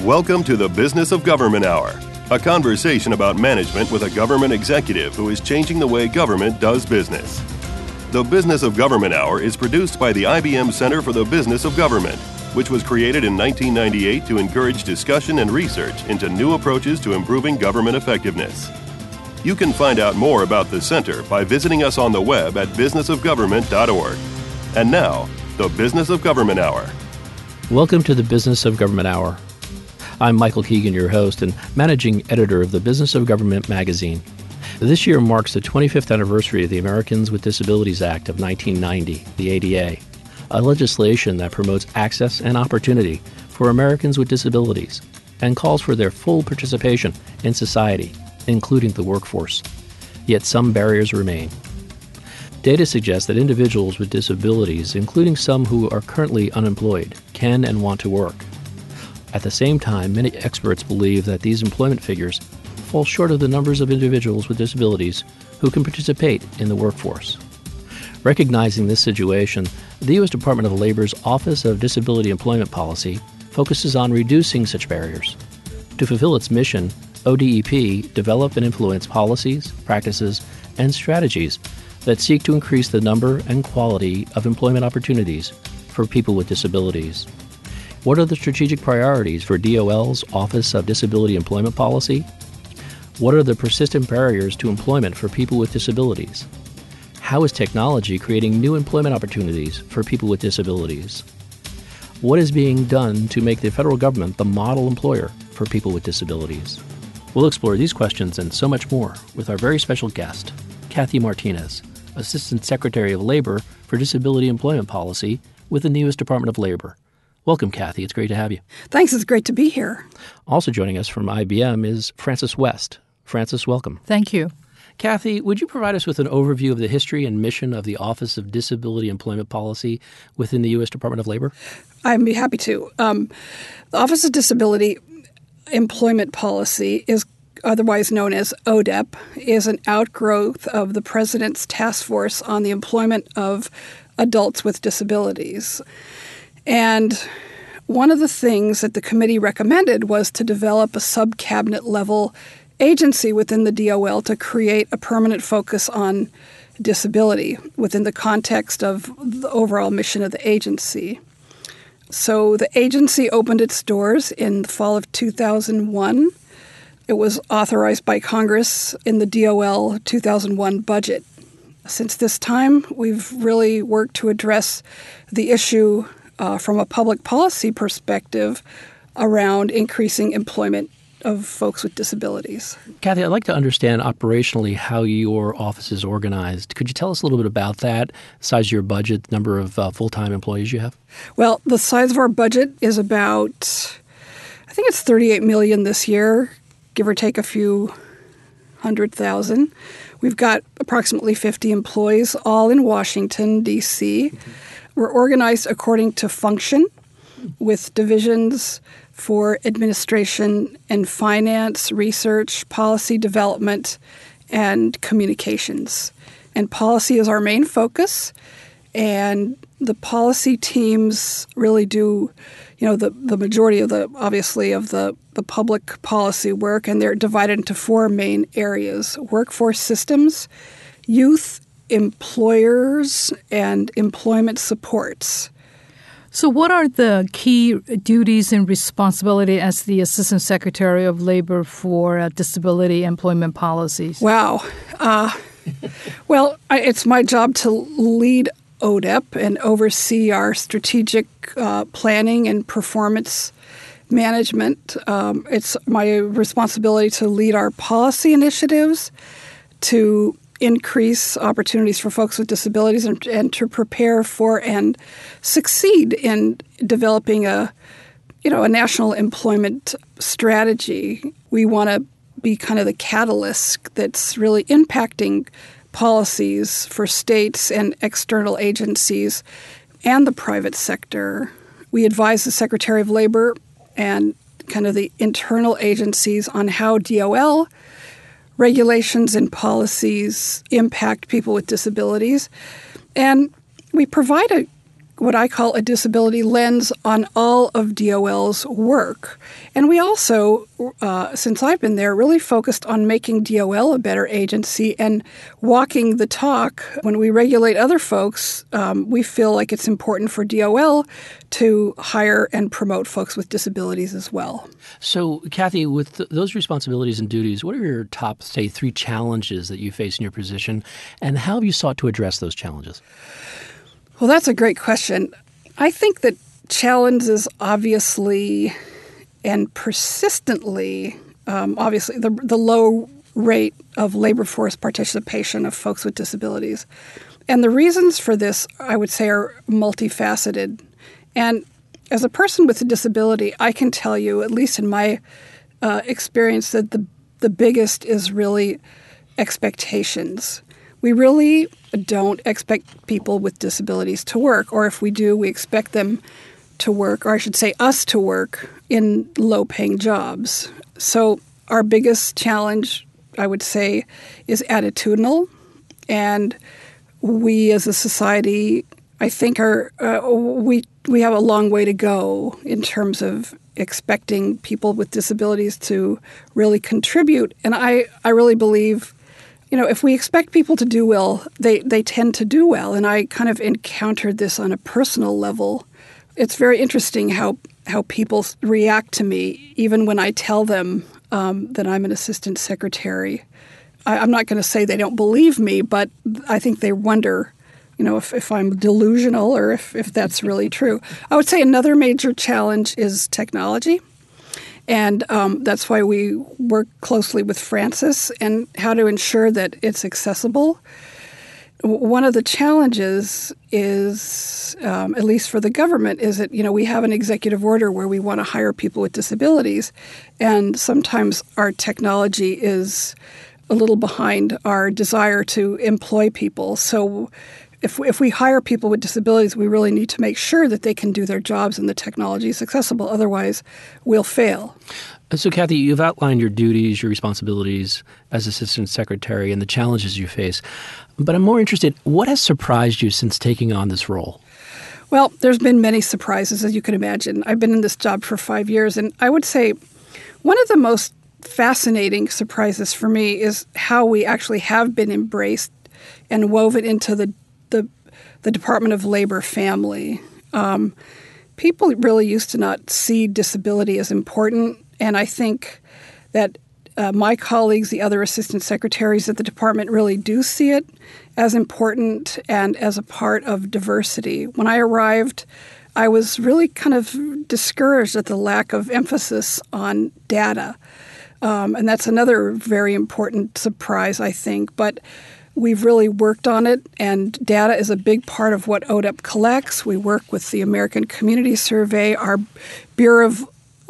Welcome to the Business of Government Hour, a conversation about management with a government executive who is changing the way government does business. The Business of Government Hour is produced by the IBM Center for the Business of Government, which was created in 1998 to encourage discussion and research into new approaches to improving government effectiveness. You can find out more about the center by visiting us on the web at businessofgovernment.org. And now, the Business of Government Hour. Welcome to the Business of Government Hour. I'm Michael Keegan, your host and managing editor of the Business of Government magazine. This year marks the 25th anniversary of the Americans with Disabilities Act of 1990, the ADA, a legislation that promotes access and opportunity for Americans with disabilities and calls for their full participation in society, including the workforce. Yet some barriers remain. Data suggests that individuals with disabilities, including some who are currently unemployed, can and want to work. At the same time, many experts believe that these employment figures fall short of the numbers of individuals with disabilities who can participate in the workforce. Recognizing this situation, the U.S. Department of Labor's Office of Disability Employment Policy focuses on reducing such barriers. To fulfill its mission, ODEP develop and influence policies, practices, and strategies that seek to increase the number and quality of employment opportunities for people with disabilities. What are the strategic priorities for DOL's Office of Disability Employment Policy? What are the persistent barriers to employment for people with disabilities? How is technology creating new employment opportunities for people with disabilities? What is being done to make the federal government the model employer for people with disabilities? We'll explore these questions and so much more with our very special guest, Kathy Martinez, Assistant Secretary of Labor for Disability Employment Policy with the U.S. Department of Labor. Welcome, Kathy. It's great to have you. Thanks. It's great to be here. Also joining us from IBM is Frances West. Frances, welcome. Thank you. Kathy, would you provide us with an overview of the history and mission of the Office of Disability Employment Policy within the U.S. Department of Labor? I'd be happy to. The Office of Disability Employment Policy is otherwise known as ODEP, is an outgrowth of the President's Task Force on the Employment of Adults with Disabilities. And one of the things that the committee recommended was to develop a sub-cabinet level agency within the DOL to create a permanent focus on disability within the context of the overall mission of the agency. So the agency opened its doors in the fall of 2001. It was authorized by Congress in the DOL 2001 budget. Since this time, we've really worked to address the issue from a public policy perspective around increasing employment of folks with disabilities. Kathy, I'd like to understand operationally how your office is organized. Could you tell us a little bit about that, size of your budget, number of full-time employees you have? Well, the size of our budget is about, I think it's $38 million this year, give or take a few 100,000. We've got approximately 50 employees, all in Washington, D.C. Mm-hmm. We're organized according to function with divisions for administration and finance, research, policy development, and communications. And policy is our main focus, and the policy teams really do, the majority of the public policy work, and they're divided into four main areas: workforce systems, youth, employers, and employment supports. So what are the key duties and responsibility as the Assistant Secretary of Labor for Disability Employment Policies? Wow. It's my job to lead ODEP and oversee our strategic planning and performance management. It's my responsibility to lead our policy initiatives, to increase opportunities for folks with disabilities and to prepare for and succeed in developing a national employment strategy. We want to be kind of the catalyst that's really impacting policies for states and external agencies and the private sector. We advise the Secretary of Labor and kind of the internal agencies on how DOL regulations and policies impact people with disabilities. And we provide a what I call a disability lens on all of DOL's work. And we also, since I've been there, really focused on making DOL a better agency and walking the talk. When we regulate other folks, we feel like it's important for DOL to hire and promote folks with disabilities as well. So, Kathy, with those responsibilities and duties, what are your top, say, 3 challenges that you face in your position, and how have you sought to address those challenges? Well, that's a great question. I think that challenges obviously and persistently, obviously, the low rate of labor force participation of folks with disabilities. And the reasons for this, I would say, are multifaceted. And as a person with a disability, I can tell you, at least in my experience, that the biggest is really expectations. We really don't expect people with disabilities to work, or if we do, we expect them to work, or I should say us to work, in low-paying jobs. So our biggest challenge, I would say, is attitudinal, and we as a society, I think, we have a long way to go in terms of expecting people with disabilities to really contribute. And I really believe, if we expect people to do well, they tend to do well. And I kind of encountered this on a personal level. It's very interesting how people react to me, even when I tell them that I'm an assistant secretary. I'm not going to say they don't believe me, but I think they wonder, if I'm delusional or if that's really true. I would say another major challenge is technology. And that's why we work closely with Francis and how to ensure that it's accessible. One of the challenges is, at least for the government, is that, we have an executive order where we want to hire people with disabilities. And sometimes our technology is a little behind our desire to employ people. So if we hire people with disabilities, we really need to make sure that they can do their jobs and the technology is accessible. Otherwise, we'll fail. So, Kathy, you've outlined your duties, your responsibilities as Assistant Secretary and the challenges you face. But I'm more interested, what has surprised you since taking on this role? Well, there's been many surprises, as you can imagine. I've been in this job for 5 years, and I would say one of the most fascinating surprises for me is how we actually have been embraced and woven into the Department of Labor family. People really used to not see disability as important, and I think that my colleagues, the other assistant secretaries at the department, really do see it as important and as a part of diversity. When I arrived, I was really kind of discouraged at the lack of emphasis on data, and that's another very important surprise, I think. But we've really worked on it, and data is a big part of what ODEP collects. We work with the American Community Survey, our Bureau of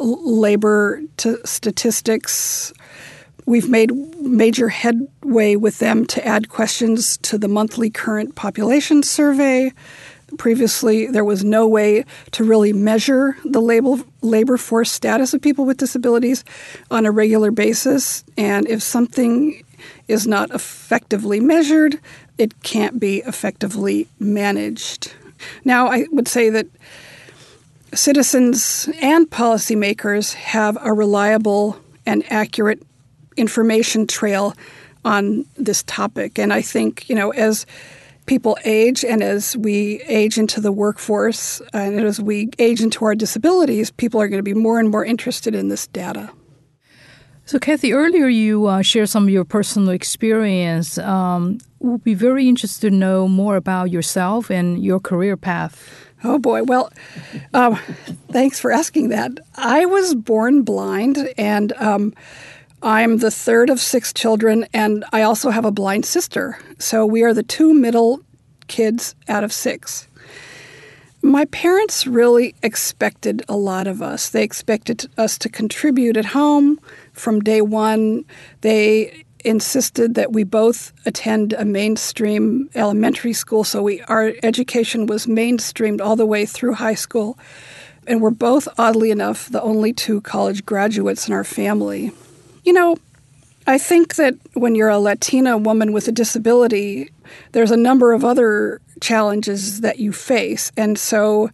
Labor Statistics. We've made major headway with them to add questions to the monthly current population survey. Previously, there was no way to really measure the labor force status of people with disabilities on a regular basis, and if something is not effectively measured, it can't be effectively managed. Now, I would say that citizens and policymakers have a reliable and accurate information trail on this topic. And I think, as people age and as we age into the workforce and as we age into our disabilities, people are going to be more and more interested in this data. So, Kathy, earlier you shared some of your personal experience. We'll be very interested to know more about yourself and your career path. Oh, boy. Well, thanks for asking that. I was born blind, and I'm the third of 6 children, and I also have a blind sister. So we are the 2 middle kids out of 6. My parents really expected a lot of us. They expected us to contribute at home from day one. They insisted that we both attend a mainstream elementary school, so our education was mainstreamed all the way through high school. And we're both, oddly enough, the only 2 college graduates in our family. I think that when you're a Latina woman with a disability, there's a number of other challenges that you face. And so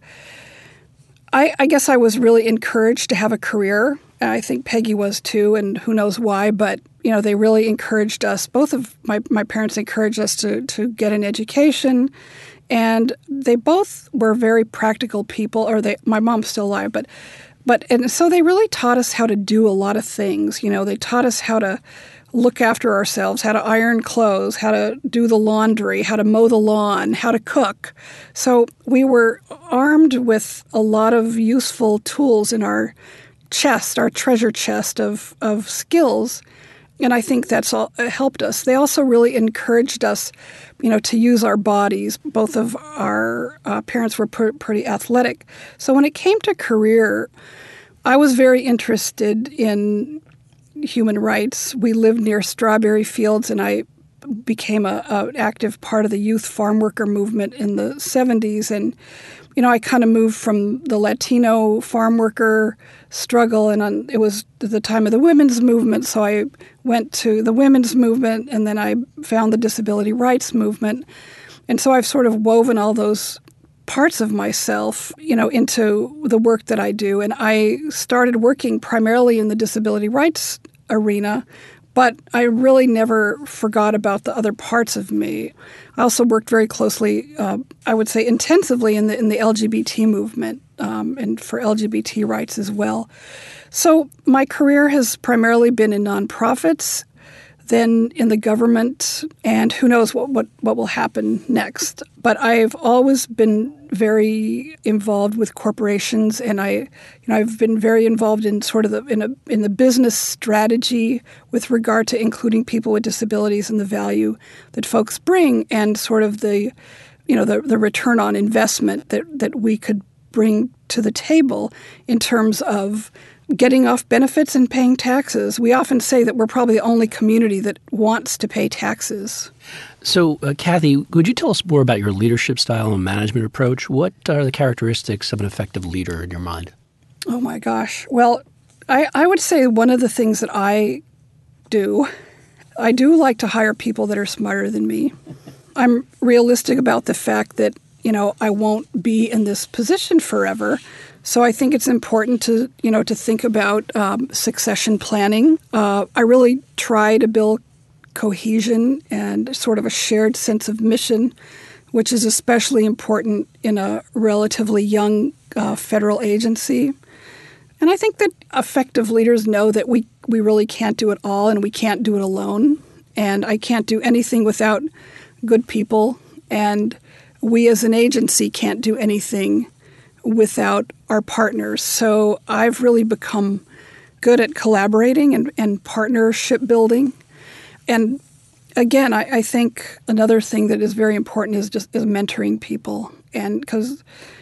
I guess I was really encouraged to have a career. I think Peggy was too, and who knows why, but they really encouraged us. Both of my parents encouraged us to get an education, and they both were very practical people. My mom's still alive, and so they really taught us how to do a lot of things. They taught us how to look after ourselves, how to iron clothes, how to do the laundry, how to mow the lawn, how to cook. So we were armed with a lot of useful tools in our chest, our treasure chest of skills. And I think that's all helped us. They also really encouraged us, to use our bodies. Both of our parents were pretty athletic. So when it came to career, I was very interested in human rights. We lived near strawberry fields, and I became an active part of the youth farm worker movement in the 70s. And, I kind of moved from the Latino farm worker struggle, and it was the time of the women's movement, so I went to the women's movement, and then I found the disability rights movement. And so I've sort of woven all those parts of myself, into the work that I do. And I started working primarily in the disability rights arena, but I really never forgot about the other parts of me. I also worked very closely, I would say intensively, in the LGBT movement and for LGBT rights as well. So my career has primarily been in nonprofits, then in the government, and who knows what will happen next. But I've always been very involved with corporations, and I've been very involved in sort of in the business strategy with regard to including people with disabilities and the value that folks bring, and sort of the return on investment that we could bring to the table in terms of getting off benefits and paying taxes. We often say that we're probably the only community that wants to pay taxes. So, Kathy, could you tell us more about your leadership style and management approach? What are the characteristics of an effective leader in your mind? Oh, my gosh. Well, I would say one of the things that I do like to hire people that are smarter than me. I'm realistic about the fact that, I won't be in this position forever. So I think it's important to think about succession planning. I really try to build cohesion and sort of a shared sense of mission, which is especially important in a relatively young federal agency. And I think that effective leaders know that we really can't do it all, and we can't do it alone. And I can't do anything without good people. And we as an agency can't do anything without our partners. So I've really become good at collaborating and partnership building. And again, I think another thing that is very important is mentoring people. And because,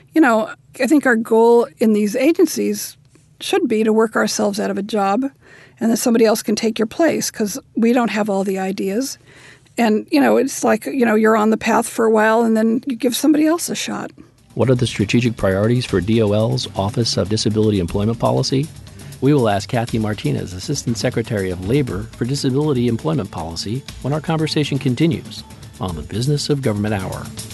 I think our goal in these agencies should be to work ourselves out of a job, and then somebody else can take your place, because we don't have all the ideas. And, it's like, you're on the path for a while, and then you give somebody else a shot. What are the strategic priorities for DOL's Office of Disability Employment Policy? We will ask Kathy Martinez, Assistant Secretary of Labor for Disability Employment Policy, when our conversation continues on the Business of Government Hour.